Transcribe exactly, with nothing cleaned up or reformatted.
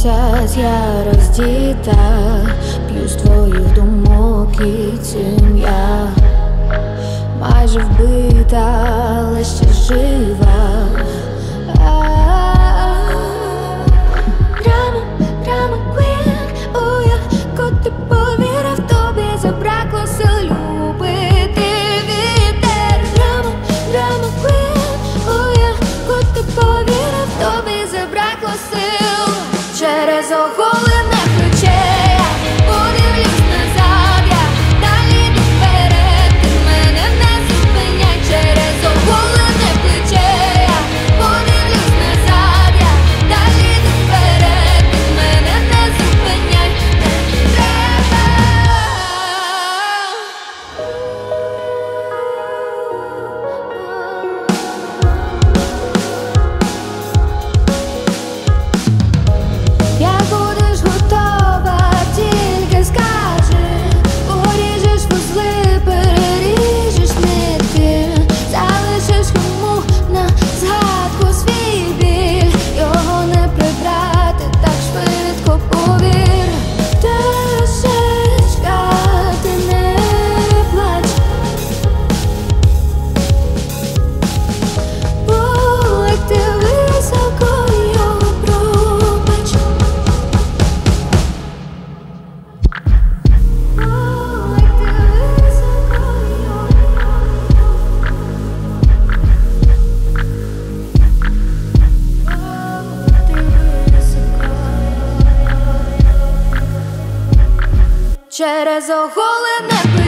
місяць я роздіта, п'ю з твоїх думок і цим я майже вбита, але ще жива. Драма, драма квін, у яку ти повірив, тобі забракло сил любити вітер. Драма, драма квін, у яку ти повірив, тобі забракло сил. Через оголене плече я подивлюсь назад, я далі йду вперед, ти мене не зупиняй. Через оголене плече я подивлюсь назад, я далі йду вперед, ти мене не зупиняй. Не треба. Як будеш готова, тільки скажи. Поріжеш вузли, переріжеш нитки, залишиш йому на згадку свій біль. Його не прибрати так швидко, повір. Ти лисичка, ти не плач. Полети високо, його пробач. Полети високо, його Полети високо. Через оголене плече